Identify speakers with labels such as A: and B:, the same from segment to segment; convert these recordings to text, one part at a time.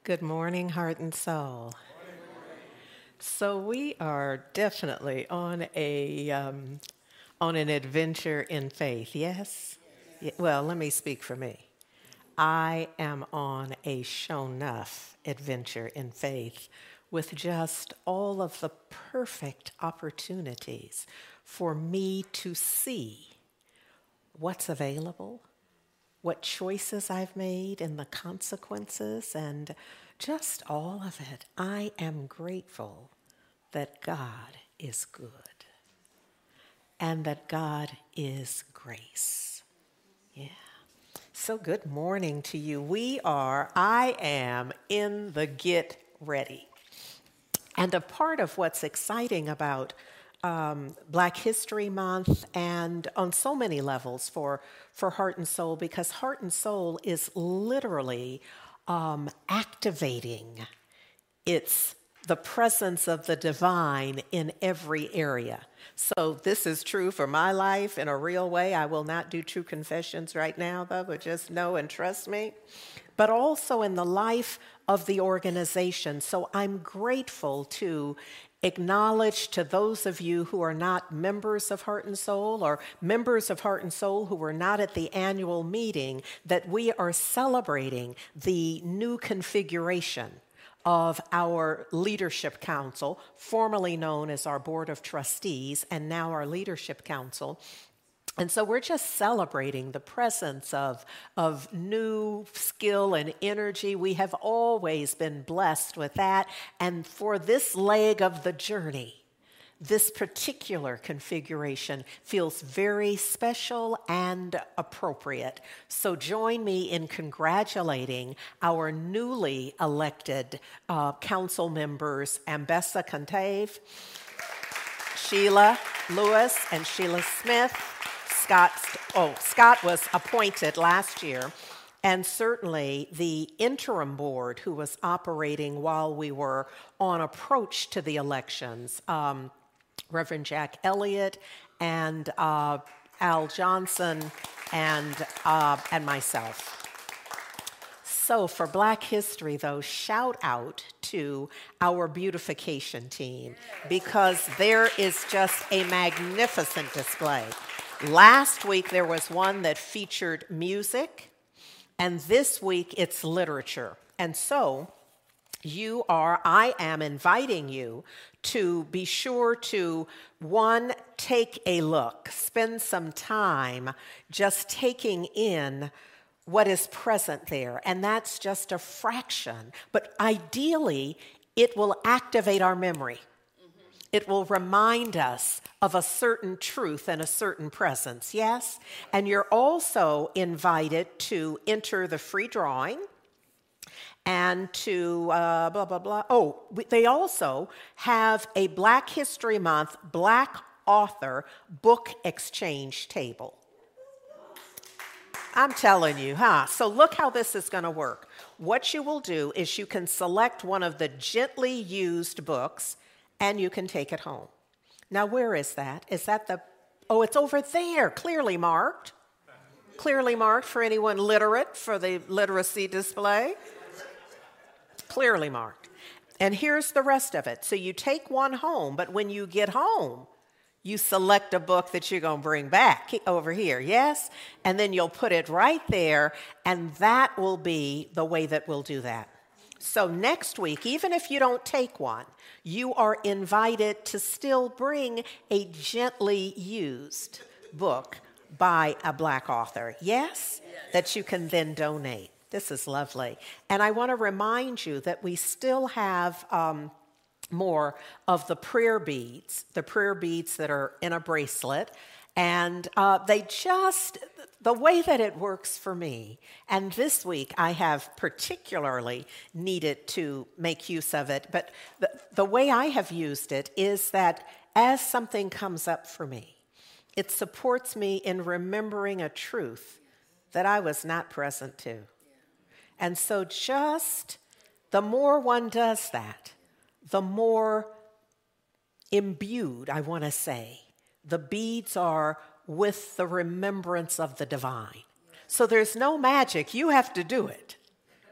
A: Good morning, heart and soul. So we are definitely on an adventure in faith. Yes. Well, let me speak for me. I am on a show enough adventure in faith with just all of the perfect opportunities for me to see what's available, what choices I've made and the consequences, and just all of it. I am grateful that God is good and that God is grace. Yeah. So good morning to you. I am in the Get Ready. And a part of what's exciting about Black History Month and on so many levels for Heart and Soul, because Heart and Soul is literally activating it's the presence of the divine in every area. So this is true for my life in a real way. I will not do true confessions right now, though, but just know and trust me. But also in the life of the organization. So I'm grateful to acknowledge to those of you who are not members of Heart and Soul or members of Heart and Soul who were not at the annual meeting that we are celebrating the new configuration of our leadership council, formerly known as our board of trustees, and now our leadership council. And so we're just celebrating the presence of new skill and energy. We have always been blessed with that. And for this leg of the journey, this particular configuration feels very special and appropriate. So join me in congratulating our newly elected council members, Ambessa Cantave, Sheila Lewis, and Sheila Smith. Scott was appointed last year. And certainly the interim board who was operating while we were on approach to the elections, Reverend Jack Elliott and Al Johnson and myself. So for Black History, though, shout out to our beautification team because there is just a magnificent display. Last week there was one that featured music, and this week it's literature. And so I am inviting you to be sure to, one, take a look, spend some time just taking in what is present there. And that's just a fraction. But ideally, it will activate our memory. It will remind us of a certain truth and a certain presence, yes? And you're also invited to enter the free drawing and to they also have a Black History Month Black author book exchange table. I'm telling you, huh? So look how this is going to work. What you will do is you can select one of the gently used books and you can take it home. Now, where is that? Is that it's over there, clearly marked. Clearly marked for anyone literate for the literacy display. Clearly marked. And here's the rest of it. So you take one home, but when you get home, you select a book that you're going to bring back over here, yes? And then you'll put it right there, and that will be the way that we'll do that. So next week, even if you don't take one, you are invited to still bring a gently used book by a Black author, yes? That you can then donate. This is lovely. And I want to remind you that we still have more of the prayer beads that are in a bracelet. And the way that it works for me, and this week I have particularly needed to make use of it, but the way I have used it is that as something comes up for me, it supports me in remembering a truth that I was not present to. And so just the more one does that, the more imbued, I want to say, the beads are with the remembrance of the divine. So there's no magic. You have to do it.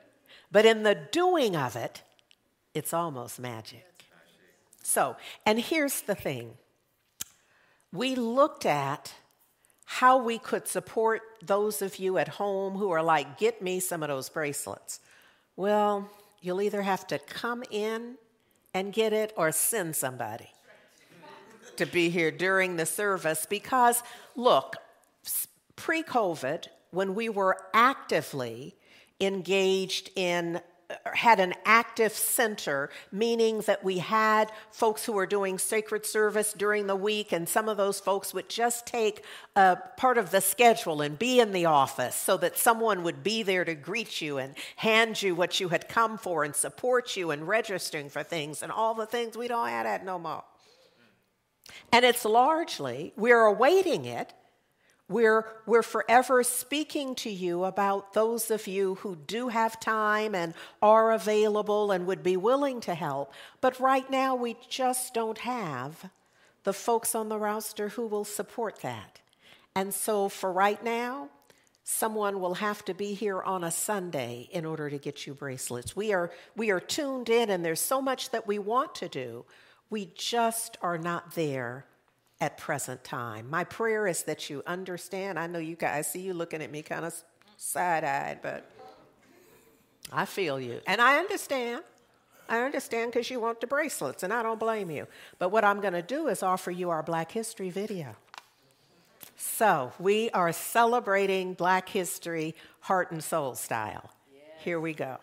A: But in the doing of it, it's almost magic. So, and here's the thing. We looked at how we could support those of you at home who are like, get me some of those bracelets. Well, you'll either have to come in and get it or send somebody to be here during the service. Because, look, pre-COVID, when we were actively engaged in, had an active center, meaning that we had folks who were doing sacred service during the week, and some of those folks would just take a part of the schedule and be in the office so that someone would be there to greet you and hand you what you had come for and support you and registering for things and all the things. We don't have that no more. And it's largely, we're awaiting it. We're forever speaking to you about those of you who do have time and are available and would be willing to help. But right now, we just don't have the folks on the roster who will support that. And so for right now, someone will have to be here on a Sunday in order to get you bracelets. We are tuned in, and there's so much that we want to do. We just are not there at present time. My prayer is that you understand. I know you guys, I see you looking at me kind of side-eyed, but I feel you. And I understand. I understand because you want the bracelets, and I don't blame you. But what I'm going to do is offer you our Black History video. So we are celebrating Black History heart and soul style. Here we go.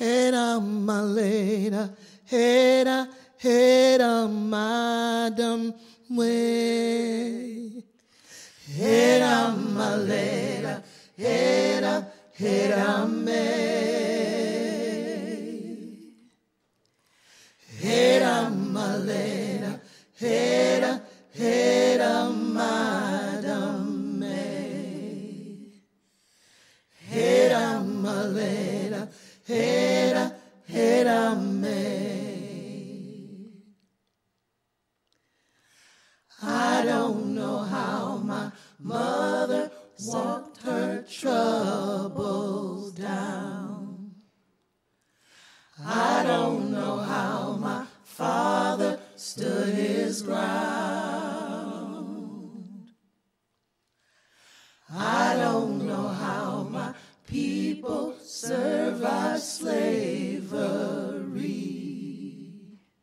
B: hera malera, hera, hera madam way. Hera malera, hera, hera me. Hera malera, hera, hera madam me. Hera malera, hera, hera me. I don't know how my mother walked her troubles down. I don't know how my father stood his ground. I don't know how my people survived slavery.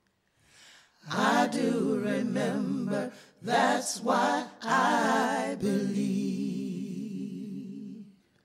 B: I do remember, that's why I believe.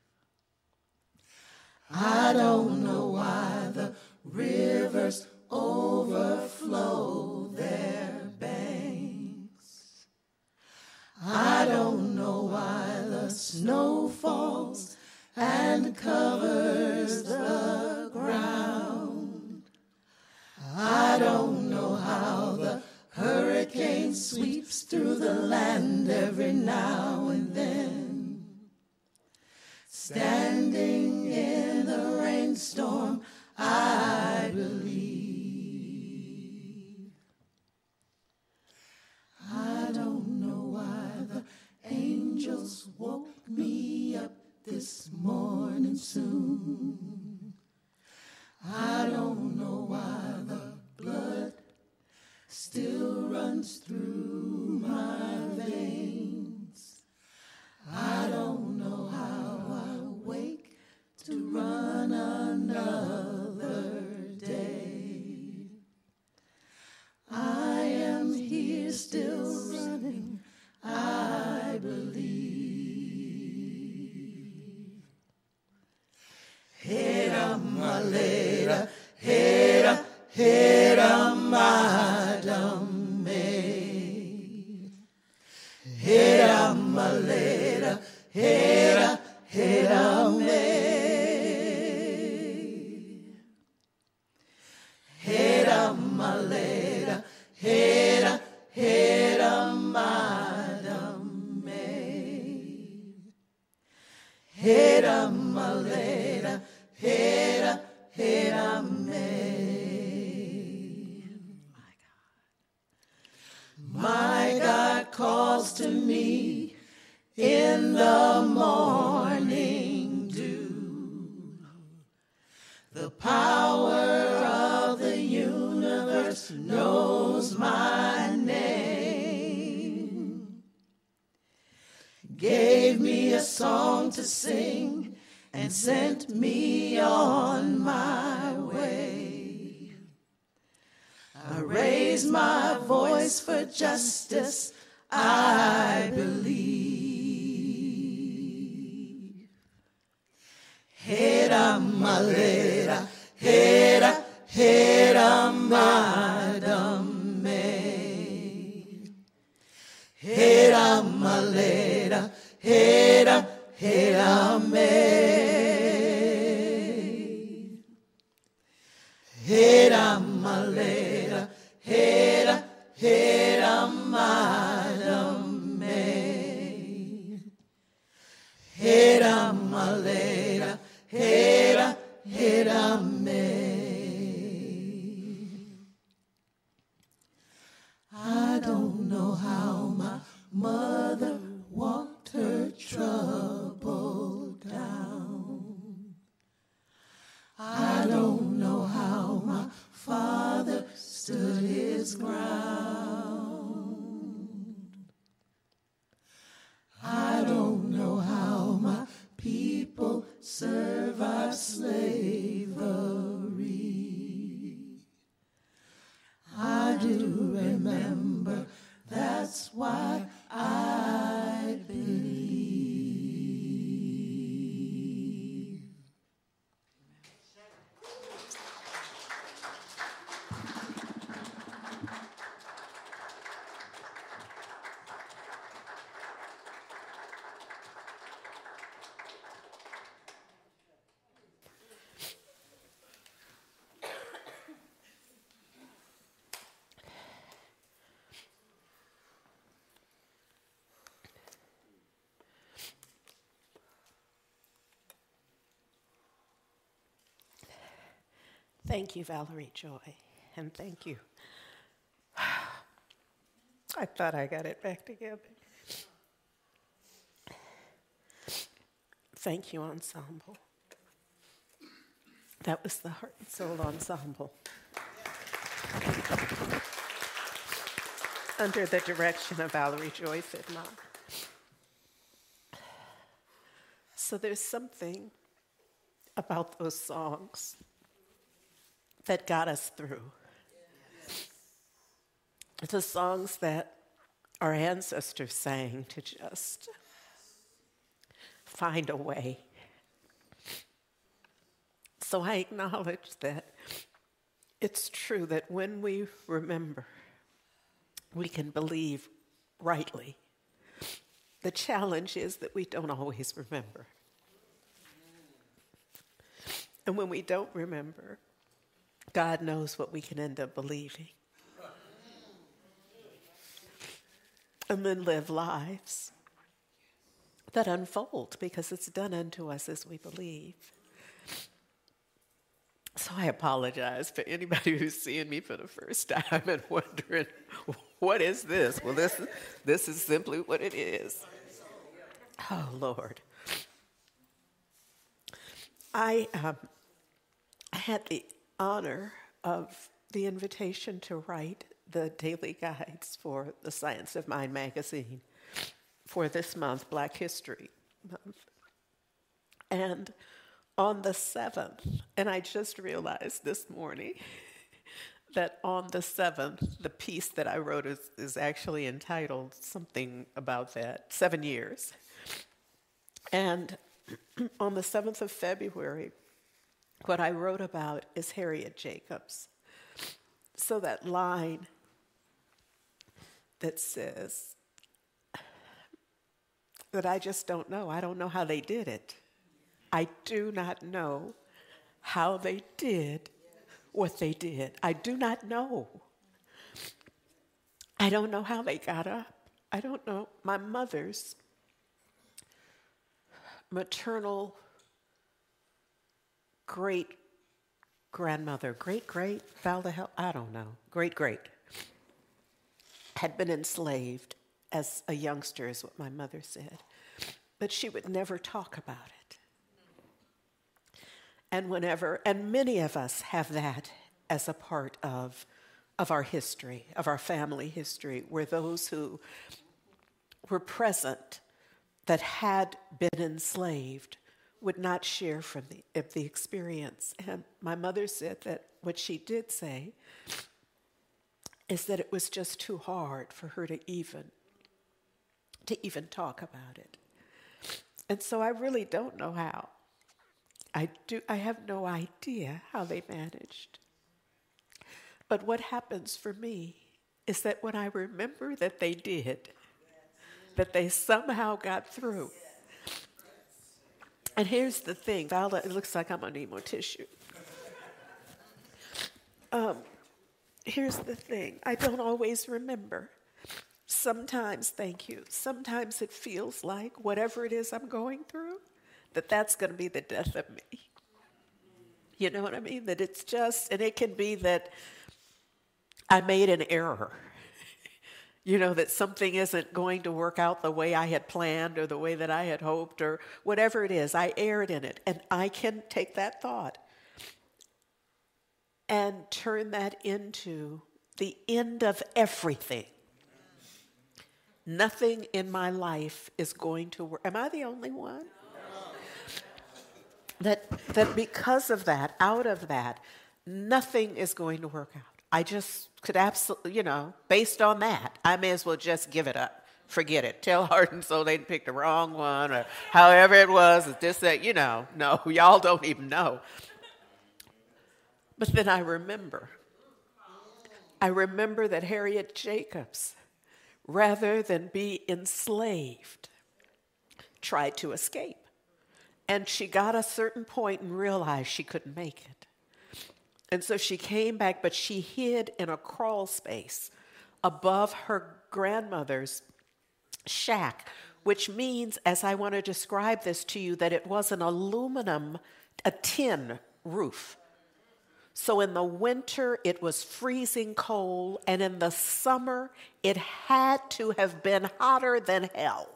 B: I don't know why the rivers overflow their banks. I don't know why the snow falls and covers the ground. I don't know how the hurricane sweeps through the land every now and then. Standing in the rainstorm, I believe. I don't know why the angels woke me up this morning soon. I don't know why the blood still runs through my veins. I don't know how I wake to run another day. I am here still running, I believe. Hera malera, hera, hera madam me. Hera malera, hera, hera me. Hera malera, hera, hera madam me. Hera malera, hera, hera me. My God calls to me in the morning dew. The power of the universe knows my name. Gave me a song to sing and sent me on my way. I raise my voice for justice, I believe. Hera malera, hera, hera madam me. Hera malera, hera, hera me. Hera malera, hera, hera madam me. Hera malera, hera, hera me. I don't know how my mother walked her trouble down. I don't know how my father stood his ground. I don't know how my people survived slavery. I do remember, that's why I believe.
A: Thank you, Valerie Joy, and thank you. I thought I got it back together. Thank you, ensemble. That was the Heart and Soul Ensemble. Under the direction of Valerie Joy Fidmont. So there's something about those songs that got us through. It's the songs that our ancestors sang to just find a way. So I acknowledge that it's true that when we remember, we can believe rightly. The challenge is that we don't always remember. And when we don't remember, God knows what we can end up believing. And then live lives that unfold because it's done unto us as we believe. So I apologize for anybody who's seeing me for the first time and wondering, what is this? Well, this is simply what it is. Oh, Lord. I had the honor of the invitation to write the daily guides for the Science of Mind magazine for this month, Black History Month. And on the 7th, and I just realized this morning that on the 7th, the piece that I wrote is actually entitled something about that, 7 years. And on the 7th of February, what I wrote about is Harriet Jacobs. So that line that says that I just don't know. I don't know how they did it. I do not know how they did what they did. I do not know. I don't know how they got up. I don't know. My mother's maternal great-grandmother, great-great, Val the hell, I don't know, great-great, had been enslaved as a youngster, is what my mother said. But she would never talk about it. And many of us have that as a part of our history, of our family history, where those who were present that had been enslaved would not share from the experience. And my mother said that what she did say is that it was just too hard for her to even talk about it. And so I really don't know how. I have no idea how they managed. But what happens for me is that when I remember that they did, that they somehow got through. And here's the thing, Vala, it looks like I'm gonna need more tissue. Here's the thing, I don't always remember. Sometimes, thank you, sometimes it feels like whatever it is I'm going through, that's gonna be the death of me. You know what I mean? That it's just, and it can be that I made an error. You know, that something isn't going to work out the way I had planned or the way that I had hoped or whatever it is. I erred in it. And I can take that thought and turn that into the end of everything. Nothing in my life is going to work. Am I the only one? That because of that, out of that, nothing is going to work out. I just could absolutely, based on that, I may as well just give it up. Forget it. Tell Heart and Soul they picked the wrong one or however it was. It's just that, no, y'all don't even know. But then I remember that Harriet Jacobs, rather than be enslaved, tried to escape. And she got a certain point and realized she couldn't make it. And so she came back, but she hid in a crawl space above her grandmother's shack, which means, as I want to describe this to you, that it was an aluminum, a tin roof. So in the winter, it was freezing cold, and in the summer, it had to have been hotter than hell.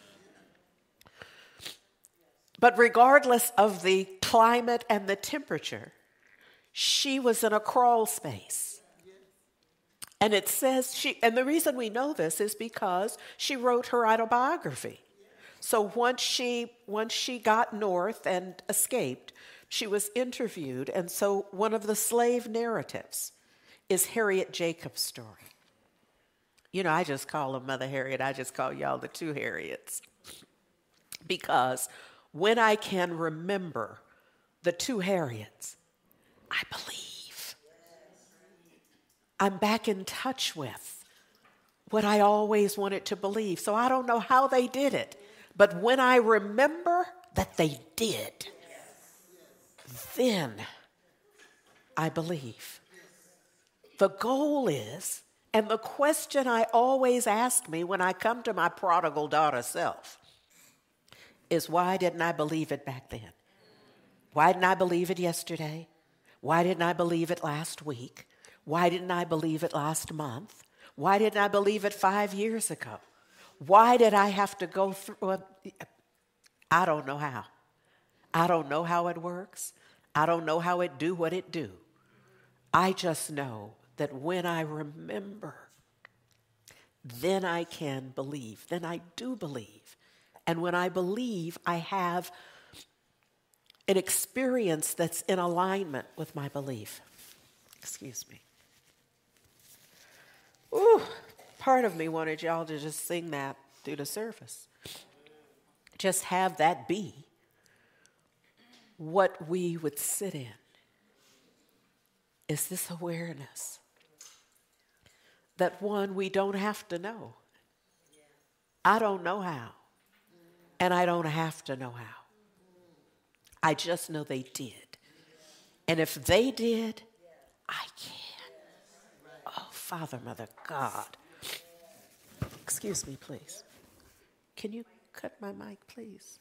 A: But regardless of the climate and the temperature, she was in a crawl space. And it says and the reason we know this is because she wrote her autobiography. So once she got north and escaped, she was interviewed. And so one of the slave narratives is Harriet Jacobs' story. You know, I just call her Mother Harriet. I just call y'all the two Harriets. Because when I can remember the two Harriets, I believe. I'm back in touch with what I always wanted to believe. So I don't know how they did it, but when I remember that they did, then I believe. The goal is, and the question I always ask me when I come to my prodigal daughter self is, why didn't I believe it back then? Why didn't I believe it yesterday? Why didn't I believe it last week? Why didn't I believe it last month? Why didn't I believe it 5 years ago? Why did I have to go through I don't know how. I don't know how it works. I don't know how it do what it do. I just know that when I remember, then I can believe. Then I do believe. And when I believe, I have an experience that's in alignment with my belief. Excuse me. Ooh, part of me wanted y'all to just sing that through the service. Just have that be what we would sit in. Is this awareness that, one, we don't have to know. I don't know how, and I don't have to know how. I just know they did. And if they did, I can. Oh, Father, Mother, God. Excuse me, please. Can you cut my mic, please?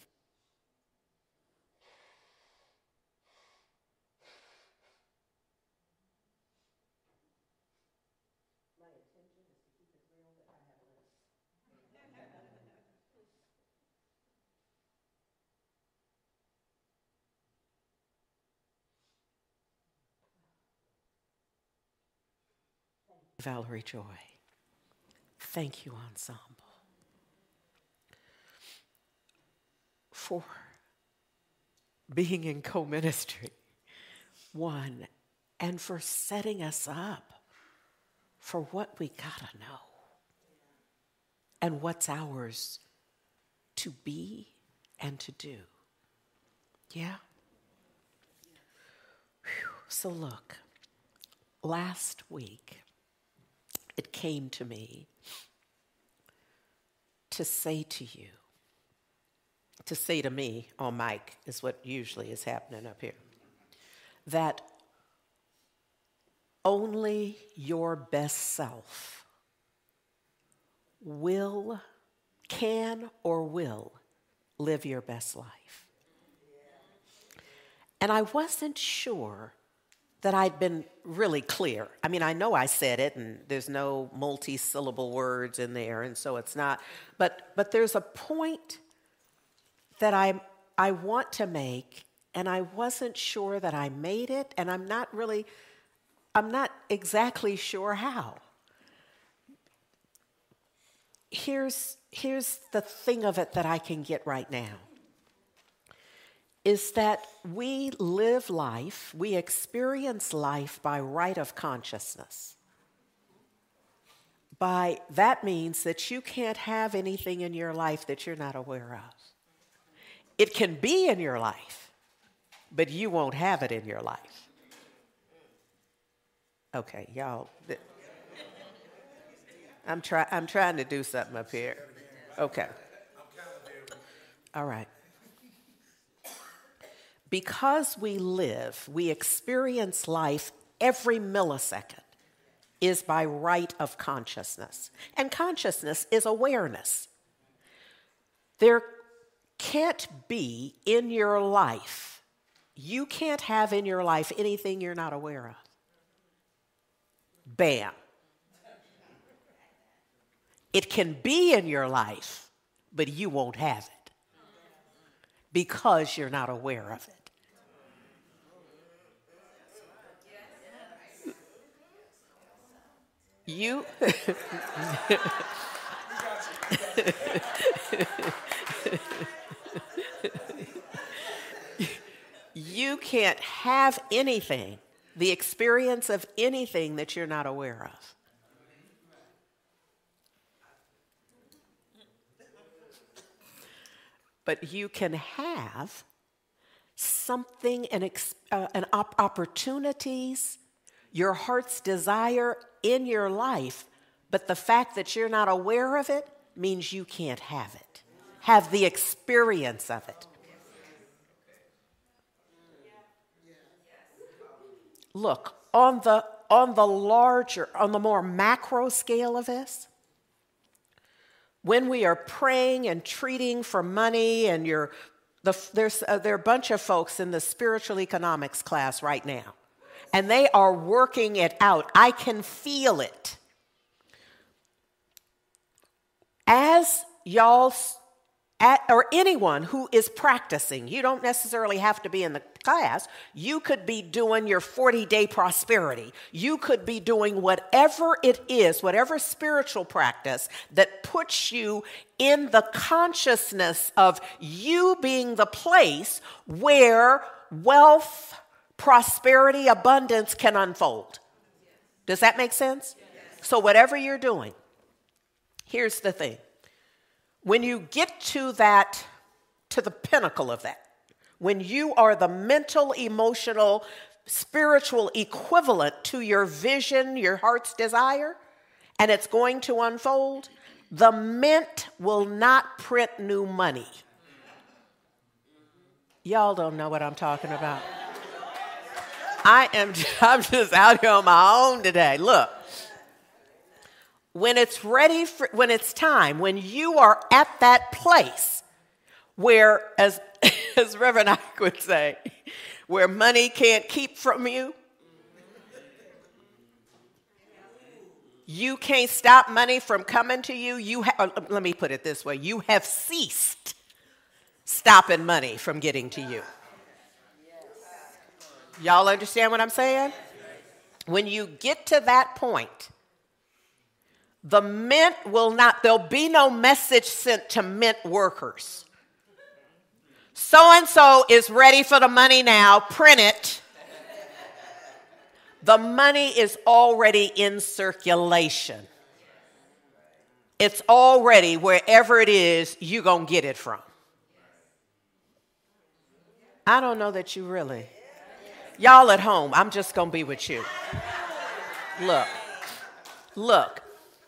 A: Valerie Joy. Thank you, Ensemble, for being in co-ministry, one, and for setting us up for what we gotta know and what's ours to be and to do. Yeah? Whew. So look, last week, it came to me to say to you, to say to me on mic is what usually is happening up here, that only your best self can or will live your best life. And I wasn't sure that I'd been really clear. I mean, I know I said it, and there's no multi-syllable words in there, and so it's not. But there's a point that I want to make, and I wasn't sure that I made it, and I'm not exactly sure how. Here's the thing of it that I can get right now, is that we live life, we experience life by right of consciousness. That means that you can't have anything in your life that you're not aware of. It can be in your life, but you won't have it in your life. Okay, y'all. I'm trying to do something up here. Okay. All right. Because we experience life every millisecond is by right of consciousness. And consciousness is awareness. There can't be in your life You can't have in your life anything you're not aware of. Bam. It can be in your life, but you won't have it because you're not aware of it. You you can't have anything, the experience of anything that you're not aware of. But you can have something, opportunities, your heart's desire in your life, but the fact that you're not aware of it means you can't have it. Have the experience of it. Look, on the more macro scale of this, when we are praying and treating for money, and there are a bunch of folks in the spiritual economics class right now, and they are working it out. I can feel it. As y'all, or anyone who is practicing, you don't necessarily have to be in the class. You could be doing your 40-day prosperity. You could be doing whatever it is, whatever spiritual practice that puts you in the consciousness of you being the place where wealth, prosperity, abundance can unfold. Does that make sense? So whatever you're doing, here's the thing. When you get to the pinnacle of that, when you are the mental, emotional, spiritual equivalent to your vision, your heart's desire, and it's going to unfold, the mint will not print new money. Y'all don't know what I'm talking about. I'm just out here on my own today. Look. When it's when it's time, when you are at that place where, as Reverend Ike would say, where money can't keep from you, you can't stop money from coming to you. Let me put it this way: you have ceased stopping money from getting to you. Y'all understand what I'm saying? When you get to that point, the mint there'll be no message sent to mint workers. So-and-so is ready for the money now, print it. The money is already in circulation. It's already wherever it is you're going to get it from. I don't know that you really. Y'all at home, I'm just going to be with you. Look.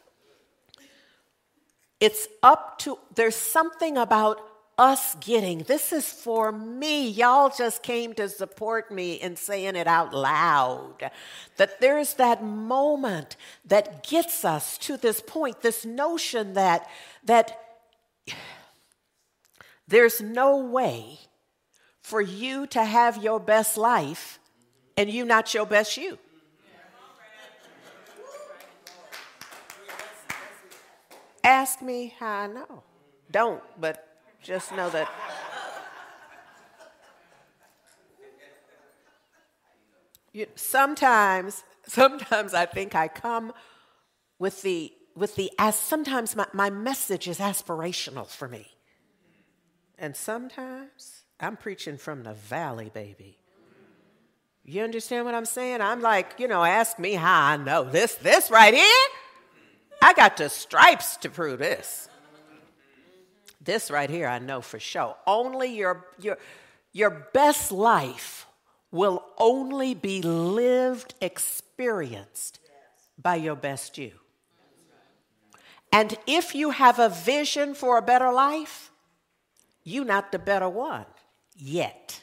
A: There's something about us getting, this is for me. Y'all just came to support me in saying it out loud. That there's that moment that gets us to this point, this notion that there's no way for you to have your best life and you not your best you. Ask me how I know. Don't, but just know that. Sometimes I think I come sometimes my message is aspirational for me. And sometimes I'm preaching from the valley, baby. You understand what I'm saying? I'm like, ask me how I know. This right here, I got the stripes to prove this. This right here, I know for sure. Only your best life will only be lived, experienced by your best you. And if you have a vision for a better life, you're not the better one yet.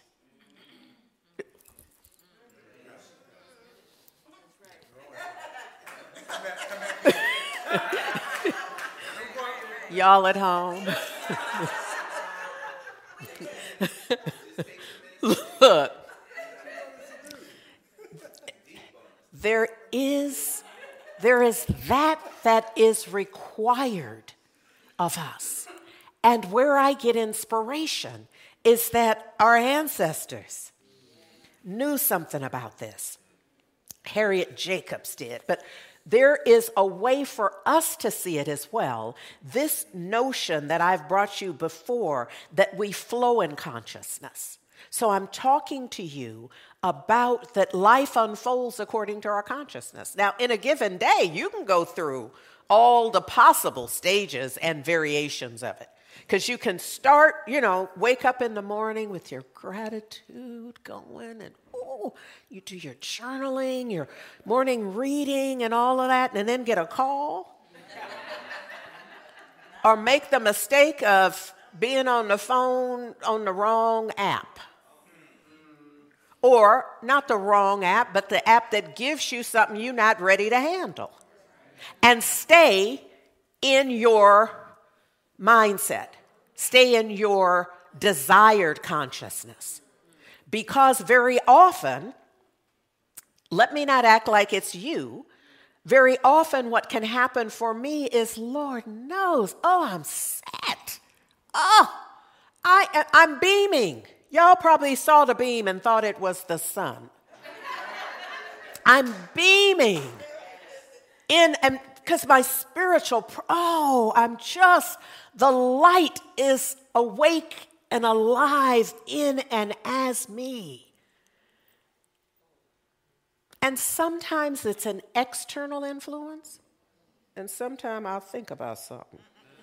A: Y'all at home. Look, There is that is required of us. And where I get inspiration is that our ancestors knew something about this. Harriet Jacobs did, but there is a way for us to see it as well. This notion that I've brought you before, that we flow in consciousness. So I'm talking to you about that life unfolds according to our consciousness. Now, in a given day, you can go through all the possible stages and variations of it. Because you can start, wake up in the morning with your gratitude going, and you do your journaling, your morning reading and all of that, and then get a call. Or make the mistake of being on the phone on the wrong app. Or not the wrong app, but the app that gives you something you're not ready to handle. And stay in your mindset. Stay in your desired consciousness. Because very often, let me not act like it's you, very often what can happen for me is, Lord knows, I'm set. I'm beaming. Y'all probably saw the beam and thought it was the sun. I'm beaming. And because my spiritual, the light is awake and alive in and as me. And sometimes it's an external influence, and sometimes I'll think about something.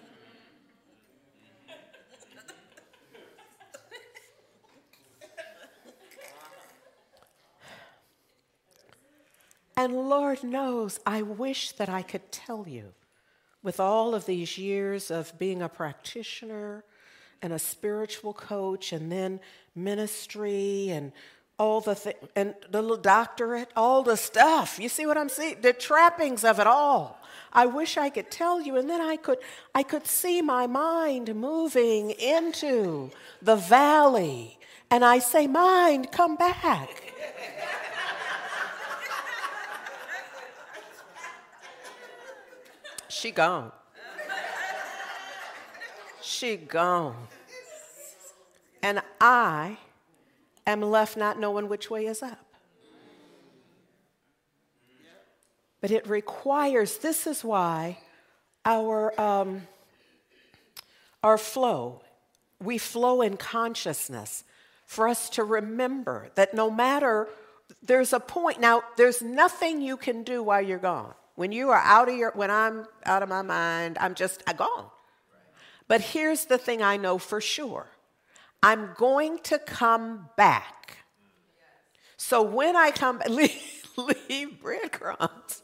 A: And Lord knows, I wish that I could tell you, with all of these years of being a practitioner and a spiritual coach and then ministry and all the and the little doctorate, all the stuff. You see what I'm saying? The trappings of it all. I wish I could tell you, and then I could see my mind moving into the valley. And I say, mind, come back. She gone. She gone. And I am left not knowing which way is up. But it requires, this is why our flow, we flow in consciousness for us to remember that no matter, there's a point. Now, there's nothing you can do while you're gone. When you are when I'm out of my mind, I'm gone. But here's the thing I know for sure. I'm going to come back. So when I come, leave breadcrumbs.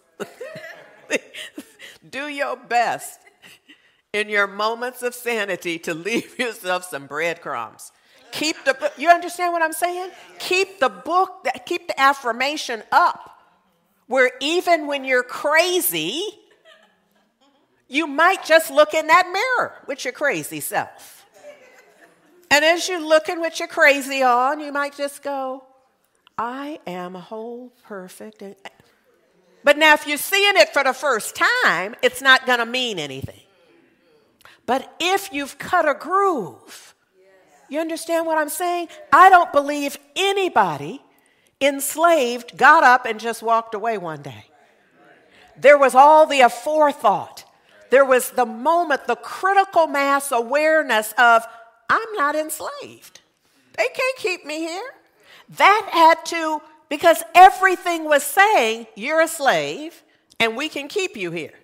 A: Do your best in your moments of sanity to leave yourself some breadcrumbs. You understand what I'm saying? Keep the affirmation up. Where even when you're crazy, you might just look in that mirror with your crazy self. And as you're looking with your crazy on, you might just go, I am whole, perfect. But now if you're seeing it for the first time, it's not going to mean anything. But if you've cut a groove, you understand what I'm saying? I don't believe anybody enslaved got up and just walked away one day. There was all the aforethought. There was the moment, the critical mass awareness of, I'm not enslaved. They can't keep me here. That had to, because everything was saying, you're a slave and we can keep you here.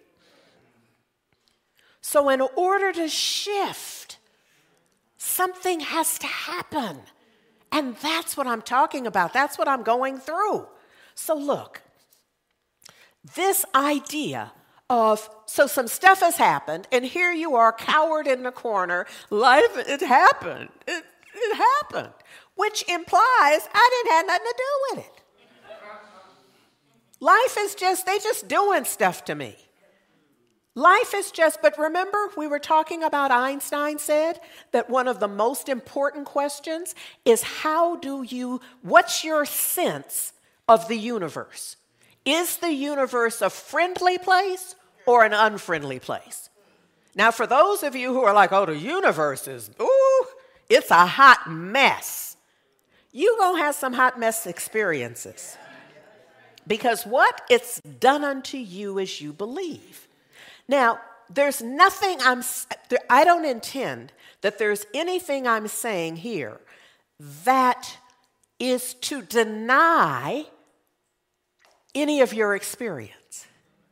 A: So in order to shift, something has to happen. And that's what I'm talking about. That's what I'm going through. So look, this idea of, so some stuff has happened, and here you are cowered in the corner. Life, it happened. It happened. Which implies I didn't have nothing to do with it. Life is they just doing stuff to me. Life is but remember, we were talking about Einstein said that one of the most important questions is what's your sense of the universe? Is the universe a friendly place or an unfriendly place? Now, for those of you who are like, oh, the universe is, ooh, it's a hot mess. You're going to have some hot mess experiences. Because what it's done unto you as you believe. Now, there's nothing I don't intend that there's anything I'm saying here that is to deny any of your experience.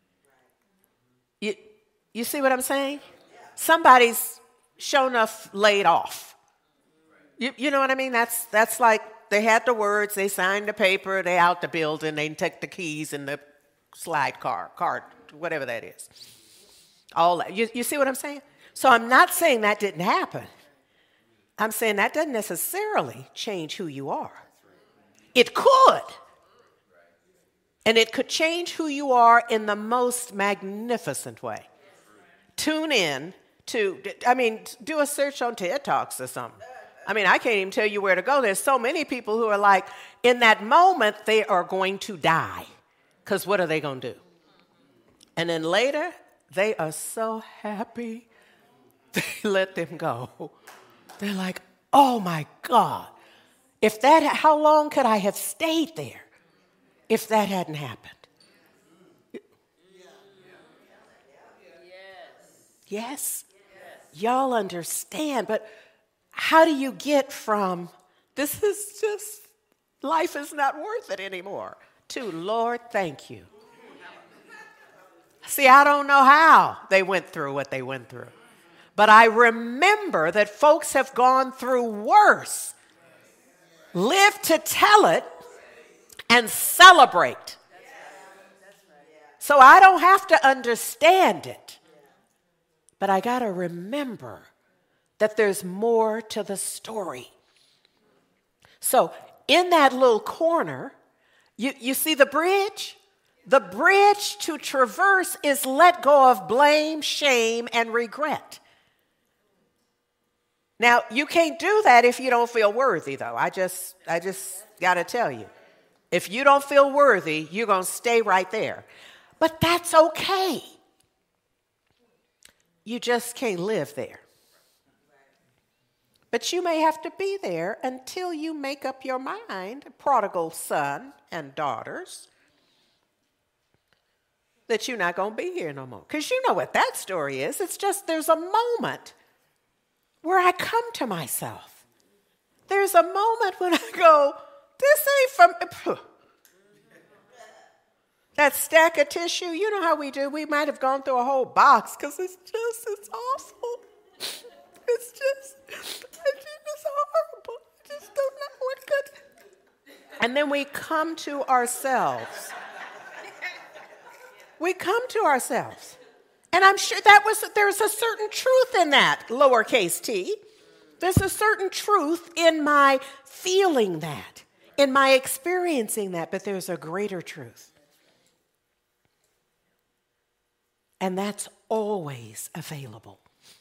A: You see what I'm saying? Somebody's sure enough laid off. You know what I mean? That's like they had the words, they signed the paper, they out the building, they take the keys in the slide card, whatever that is. All that. You see what I'm saying? So I'm not saying that didn't happen. I'm saying that doesn't necessarily change who you are. It could. And it could change who you are in the most magnificent way. Tune in to, do a search on TED Talks or something. I can't even tell you where to go. There's so many people who are like, in that moment, they are going to die. Because what are they going to do? And then later, they are so happy, they let them go. They're like, oh my God, how long could I have stayed there if that hadn't happened? Yes. Y'all understand, but how do you get from, this is just, life is not worth it anymore, to, Lord, thank you. See, I don't know how they went through what they went through. But I remember that folks have gone through worse, live to tell it, and celebrate. So I don't have to understand it. But I got to remember that there's more to the story. So in that little corner, you see the bridge? The bridge to traverse is let go of blame, shame, and regret. Now, you can't do that if you don't feel worthy, though. I just got to tell you. If you don't feel worthy, you're going to stay right there. But that's okay. You just can't live there. But you may have to be there until you make up your mind, prodigal son and daughters, that you're not going to be here no more. Because you know what that story is. It's just there's a moment where I come to myself. There's a moment when I go, this ain't from... That stack of tissue, you know how we do. We might have gone through a whole box because it's awful. It's just horrible. I just don't know what good. And then we come to ourselves. We come to ourselves. And I'm sure there's a certain truth in that, lowercase t. There's a certain truth in my feeling that, in my experiencing that, but there's a greater truth. And that's always available.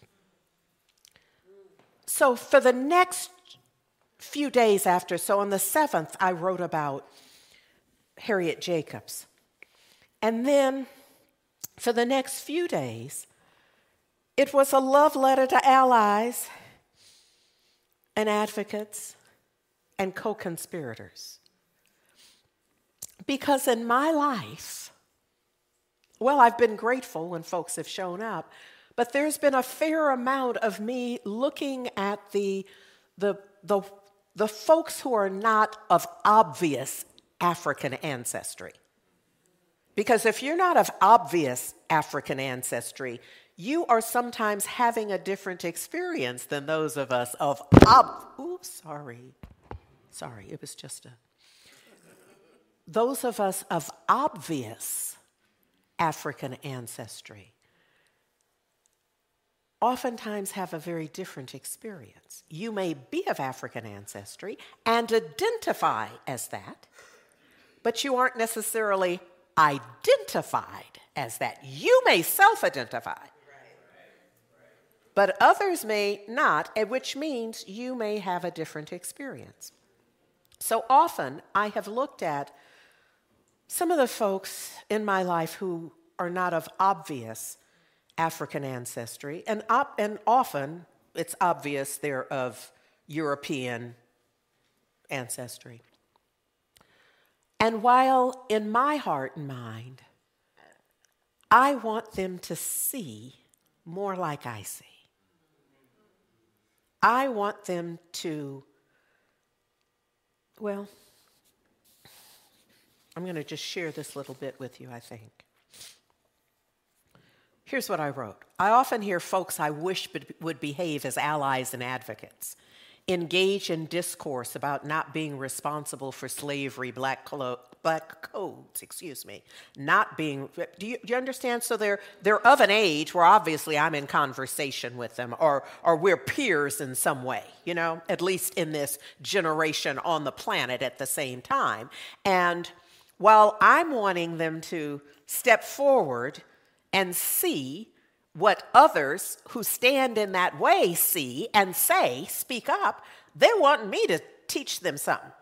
A: So for the next few days after, so on the 7th, I wrote about Harriet Jacobs. And then for the next few days, it was a love letter to allies and advocates and co-conspirators. Because in my life, well, I've been grateful when folks have shown up, but there's been a fair amount of me looking at the folks who are not of obvious African ancestry. Because if you're not of obvious African ancestry, you are sometimes having a different experience than those of us of those of us of obvious African ancestry oftentimes have a very different experience. You may be of African ancestry and identify as that, but you aren't necessarily identified as that. You may self-identify, but others may not, which means you may have a different experience. So often I have looked at Some of the folks in my life who are not of obvious African ancestry, and often it's obvious they're of European ancestry. And while in my heart and mind, I want them to see more like I see. I want them to, well, I'm going to just share this little bit with you, I think. Here's what I wrote. I often hear folks I wish would behave as allies and advocates, engage in discourse about not being responsible for slavery, black codes, not being, do you understand? So they're of an age where obviously I'm in conversation with them, or we're peers in some way, at least in this generation on the planet at the same time. And while I'm wanting them to step forward and see what others who stand in that way see and say, speak up, they want me to teach them something.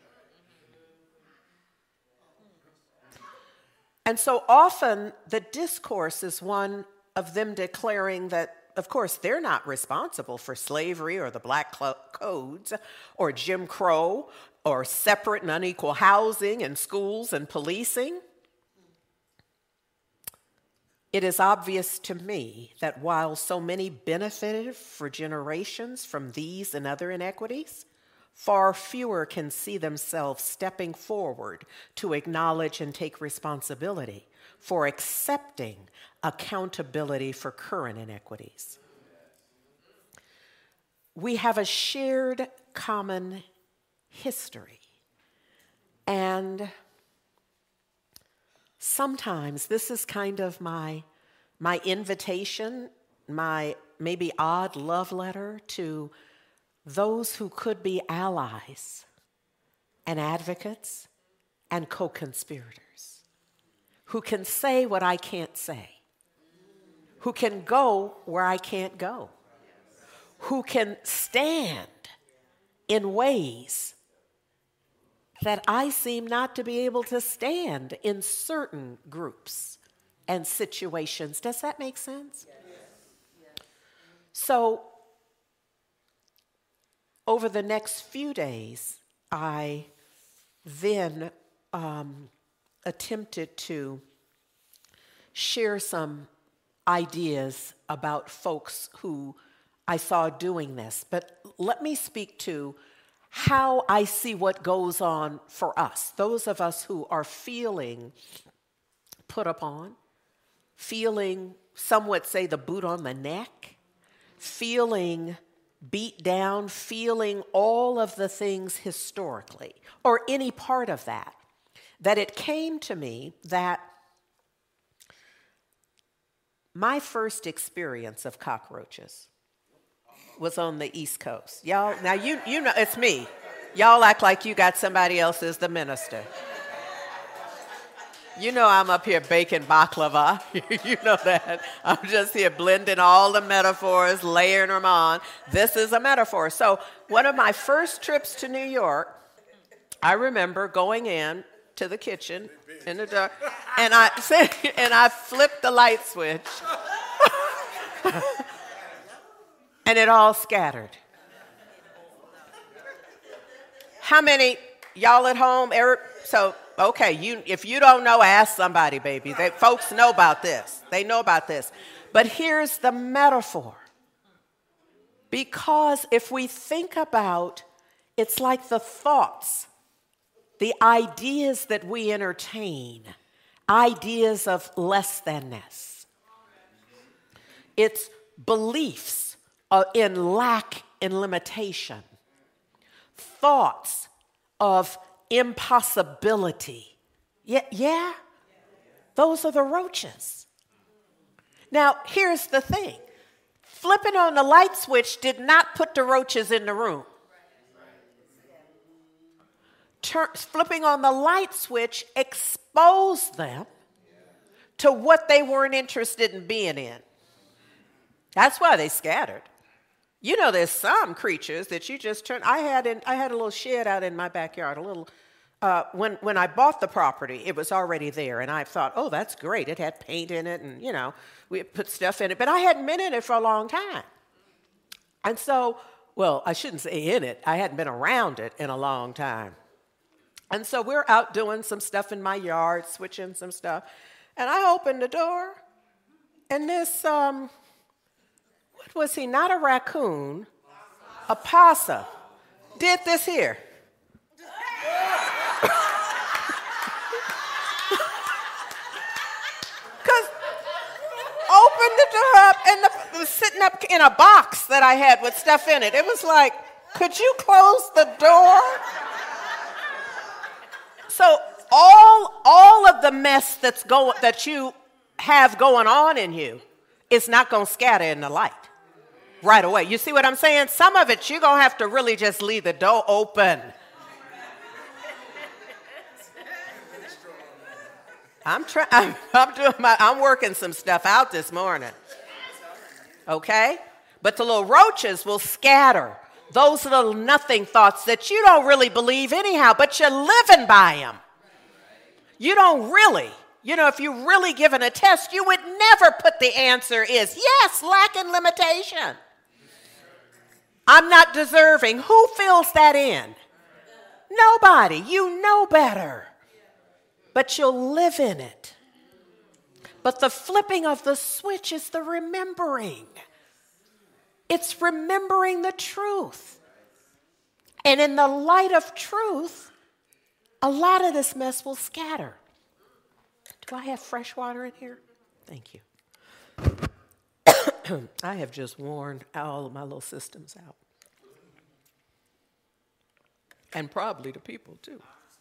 A: And so often the discourse is one of them declaring that, of course, they're not responsible for slavery or the black codes or Jim Crow or separate and unequal housing and schools and policing. It is obvious to me that while so many benefited for generations from these and other inequities, far fewer can see themselves stepping forward to acknowledge and take responsibility for accepting accountability for current inequities. We have a shared common history, and sometimes this is kind of my invitation, my maybe odd love letter to those who could be allies and advocates and co-conspirators, who can say what I can't say, who can go where I can't go, who can stand in ways that I seem not to be able to stand in certain groups and situations. Does that make sense? Yes. So, over the next few days, I then attempted to share some ideas about folks who I saw doing this. But let me speak to how I see what goes on for us, those of us who are feeling put upon, feeling, some would say, the boot on the neck, feeling beat down, feeling all of the things historically, or any part of that, that it came to me that my first experience of cockroaches was on the East Coast. Y'all, now you know, it's me. Y'all act like you got somebody else as the minister. You know I'm up here baking baklava. You know that. I'm just here blending all the metaphors, layering them on. This is a metaphor. So one of my first trips to New York, I remember going in to the kitchen in the dark, and I flipped the light switch, and it all scattered. How many y'all at home? Okay, if you don't know, ask somebody, baby. Folks know about this. They know about this. But here's the metaphor. Because if we think about, it's like the thoughts, the ideas that we entertain, ideas of less thanness. It's beliefs in lack and limitation. Thoughts of impossibility. Yeah? Those are the roaches. Now, here's the thing. Flipping on the light switch did not put the roaches in the room. Flipping on the light switch exposed them to what they weren't interested in being in. That's why they scattered. You know, there's some creatures that you just turn. I had a little shed out in my backyard, a little when I bought the property, it was already there, and I thought, oh, that's great. It had paint in it, and, we put stuff in it. But I hadn't been in it for a long time. And so, well, I shouldn't say in it. I hadn't been around it in a long time. And so we're out doing some stuff in my yard, switching some stuff. And I opened the door, and this, what was he? Not a raccoon, a possum, did this here. Because opened the door up, and it was sitting up in a box that I had with stuff in it. It was like, could you close the door? So all of the mess that you have going on in you is not going to scatter in the light right away. You see what I'm saying? Some of it you're going to have to really just leave the door open. I'm working some stuff out this morning. Okay? But the little roaches will scatter. Those little nothing thoughts that you don't really believe anyhow, but you're living by them. You don't really. If you really given a test, you would never put the answer is yes, lack and limitation. I'm not deserving. Who fills that in? Nobody. You know better. But you'll live in it. But the flipping of the switch is the remembering. It's remembering the truth. And in the light of truth, a lot of this mess will scatter. Do I have fresh water in here? Thank you. I have just worn all of my little systems out. And probably the people, too.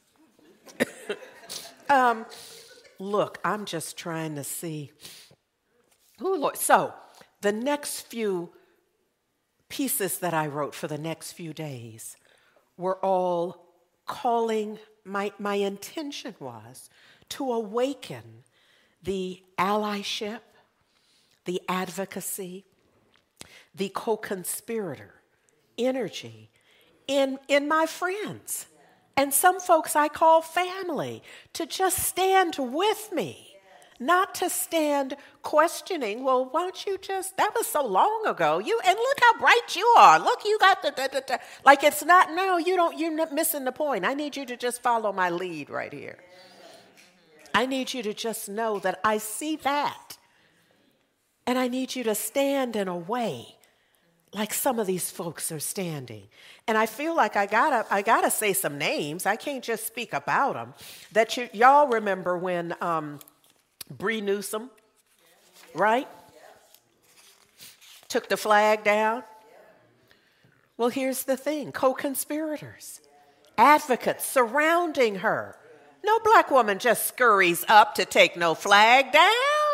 A: Look, I'm just trying to see. Ooh, Lord. So, the next few pieces that I wrote for the next few days were all calling, my intention was to awaken the allyship, the advocacy, the co-conspirator energy in my friends. And some folks I call family, to just stand with me. Not to stand questioning, well, why don't you just, that was so long ago. And look how bright you are. Look, you got the. Like it's not, no, you're missing the point. I need you to just follow my lead right here. I need you to just know that I see that. And I need you to stand in a way like some of these folks are standing. And I feel like I gotta say some names. I can't just speak about them. That y'all remember when Bree Newsom, right? Took the flag down. Well, here's the thing. Co-conspirators, advocates surrounding her. No black woman just scurries up to take no flag down.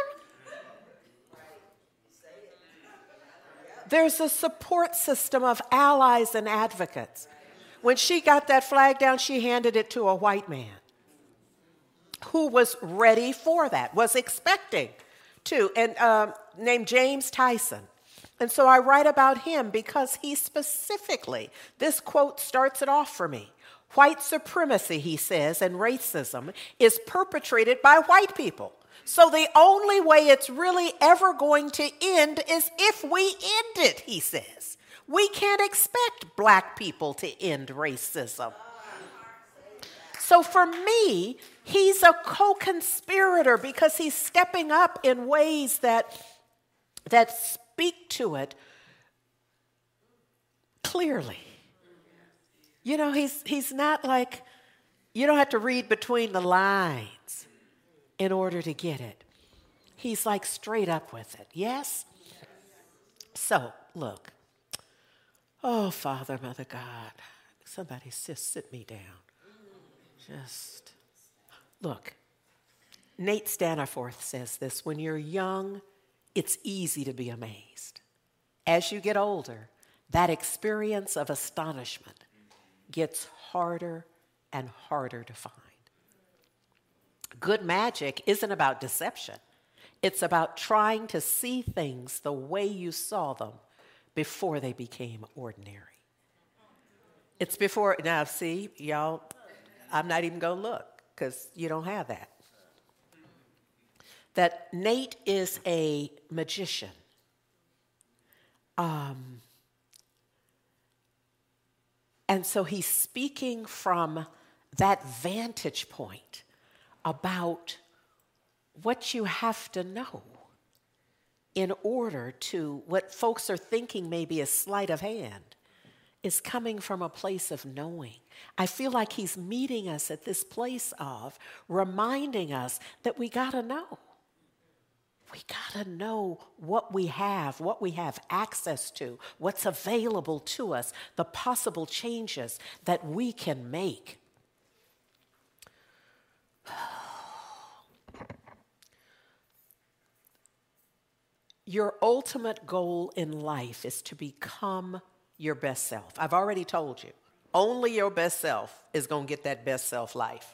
A: There's a support system of allies and advocates. When she got that flag down, she handed it to a white man who was ready for that, was expecting to, and named James Tyson. And so I write about him because he specifically, this quote starts it off for me. White supremacy, he says, and racism is perpetrated by white people. So the only way it's really ever going to end is if we end it, he says. We can't expect black people to end racism. So for me, he's a co-conspirator because he's stepping up in ways that speak to it clearly. He's not like, you don't have to read between the lines in order to get it. He's like straight up with it, yes? So, look. Oh, Father, Mother God, somebody just sit me down. Just, look. Nate Staniforth says this, when you're young, it's easy to be amazed. As you get older, that experience of astonishment gets harder and harder to find. Good magic isn't about deception. It's about trying to see things the way you saw them before they became ordinary. It's before, now see, y'all, I'm not even going to look because you don't have that. That Nate is a magician. And so he's speaking from that vantage point about what you have to know in order to, what folks are thinking may be a sleight of hand, is coming from a place of knowing. I feel like he's meeting us at this place of reminding us that we got to know. We got to know what we have access to, what's available to us, the possible changes that we can make. Your ultimate goal in life is to become your best self. I've already told you, only your best self is going to get that best self life.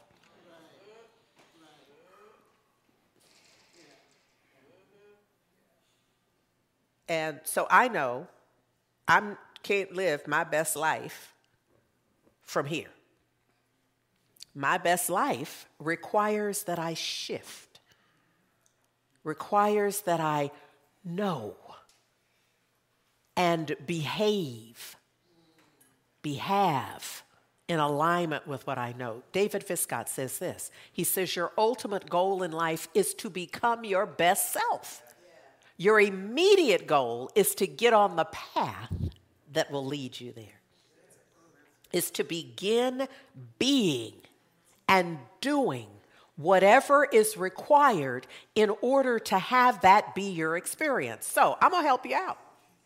A: And so I know I can't live my best life from here. My best life requires that I shift, requires that I know and behave in alignment with what I know. David Viscott says this. He says, your ultimate goal in life is to become your best self. Your immediate goal is to get on the path that will lead you there. Is to begin being and doing whatever is required in order to have that be your experience. So I'm going to help you out.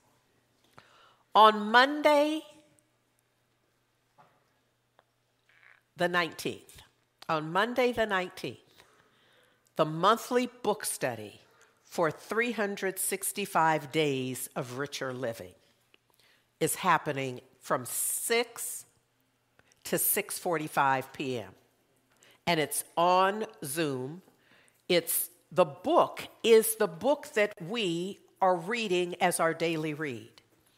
A: On Monday, the 19th, the monthly book study for 365 days of richer living is happening from 6 to 6:45 p.m. And it's on Zoom. The book is the book that we are reading as our daily read.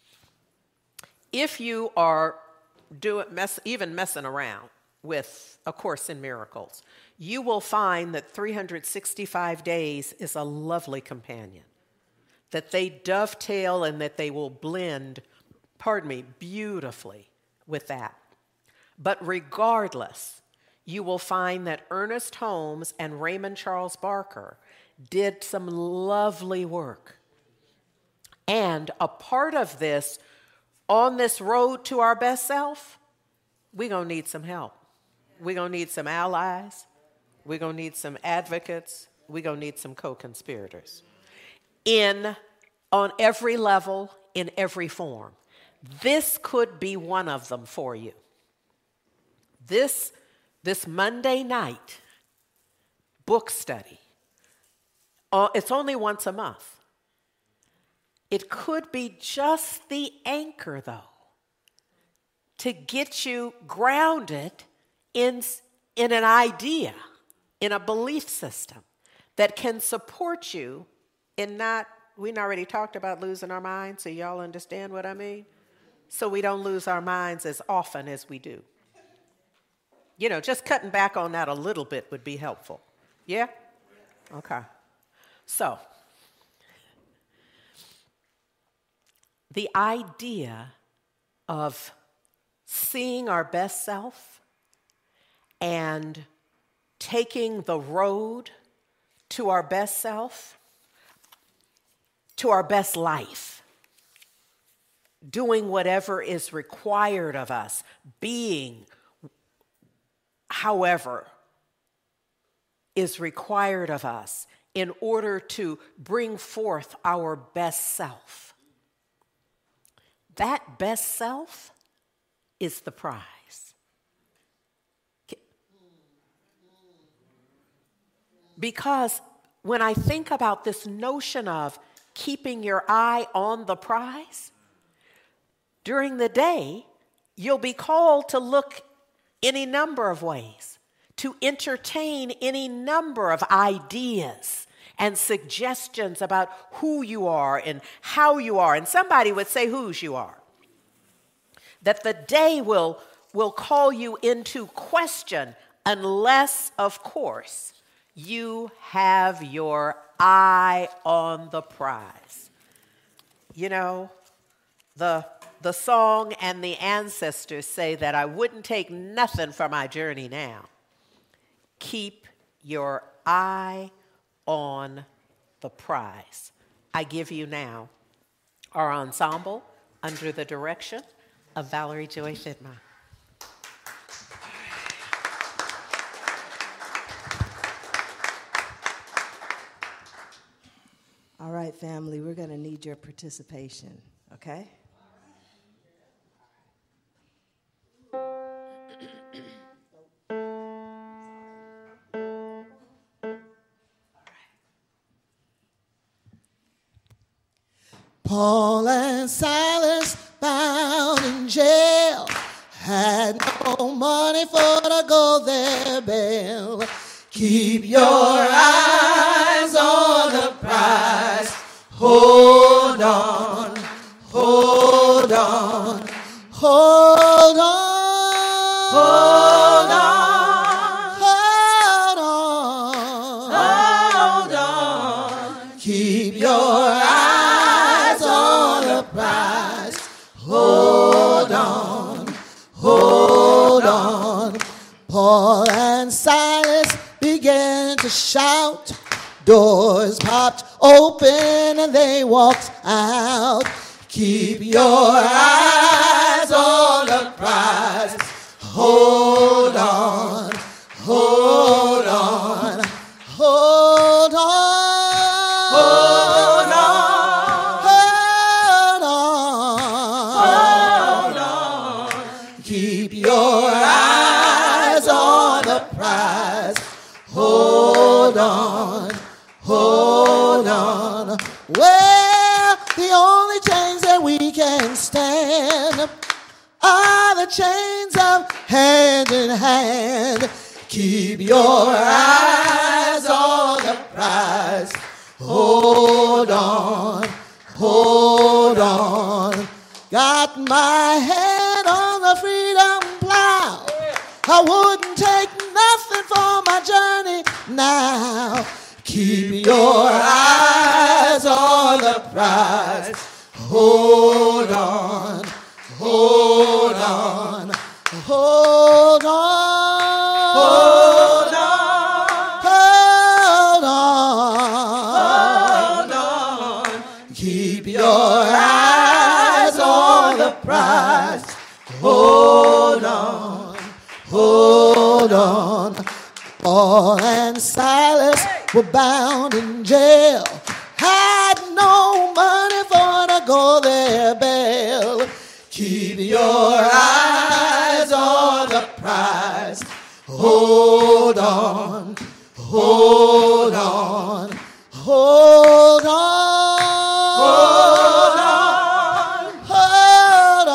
A: If you are messing around with A Course in Miracles, you will find that 365 days is a lovely companion, that they dovetail and that they will blend, beautifully with that. But regardless, you will find that Ernest Holmes and Raymond Charles Barker did some lovely work. And a part of this, on this road to our best self, we're going to need some help. We're going to need some allies. We're going to need some advocates. We're going to need some co-conspirators. On every level, in every form. This could be one of them for you. This Monday night book study, it's only once a month. It could be just the anchor, though, to get you grounded in an idea, in a belief system that can support you in we already talked about losing our minds, so y'all understand what I mean? So we don't lose our minds as often as we do. Just cutting back on that a little bit would be helpful. Yeah? Okay. So, the idea of seeing our best self and taking the road to our best self, to our best life, doing whatever is required of us, being however is required of us in order to bring forth our best self. That best self is the prize. Because when I think about this notion of keeping your eye on the prize, during the day, you'll be called to look any number of ways, to entertain any number of ideas and suggestions about who you are and how you are. And somebody would say whose you are. That the day will will call you into question unless, of course, you have your eye on the prize. You know, the song and the ancestors say that I wouldn't take nothing for my journey now. Keep your eye on the prize. I give you now our ensemble under the direction of Valerie Joy Fidma.
B: All right, family, we're going to need your participation, okay? Paul and Silas bound in jail, had no money for to go their bail. Keep your eyes on the prize. Hold on, hold on, hold on, hold on, hold on, hold on. Keep your eyes on the prize. Hold on, hold on. Paul and Silas began to shout. Doors popped open and they walked out. Keep your eyes on the prize. Hold on, hold on, hold on, hold on, hold on, hold on. Keep your eyes on the prize. Hold on, hold on. Well, the only chains that we can stand are the chains of hand in hand. Keep your eyes on the prize. Hold on, hold on. Got my hand on the freedom plow. I wouldn't take nothing for my journey now. Keep your eyes on the prize. Hold on, hold on, hold on, hold on, hold on, hold on. Keep your eyes on the prize. Hold on, hold on. Paul and Silas were bound in jail, had no money for to go their bail. Keep your eyes on the prize. Hold on, hold on, hold on, hold on, hold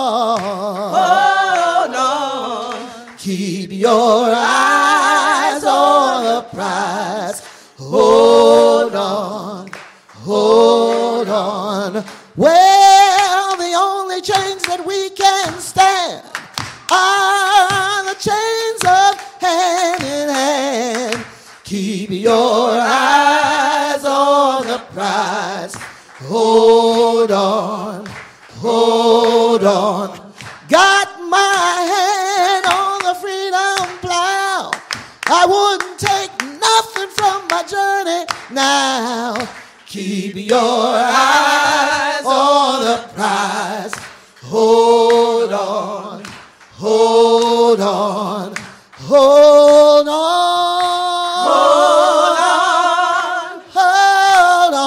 B: on, hold on. Keep your eyes on the prize. Hold on, hold on. Well, the only chains that we can stand are the chains of hand in hand. Keep your eyes on the prize. Hold on, hold on. Got my hand on the freedom plow. I wouldn't take nothing from my journey now. Keep your eyes on the prize. Hold on, hold on, hold on, hold on, hold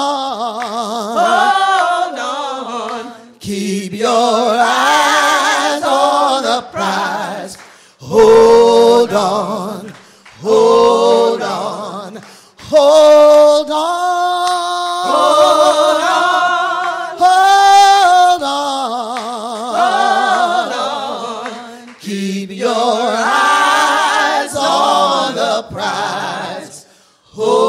B: on, hold on. Keep your eyes on the prize. Hold on, hold on, hold on. Hold on, hold on, hold on. Keep your eyes on the prize. Hold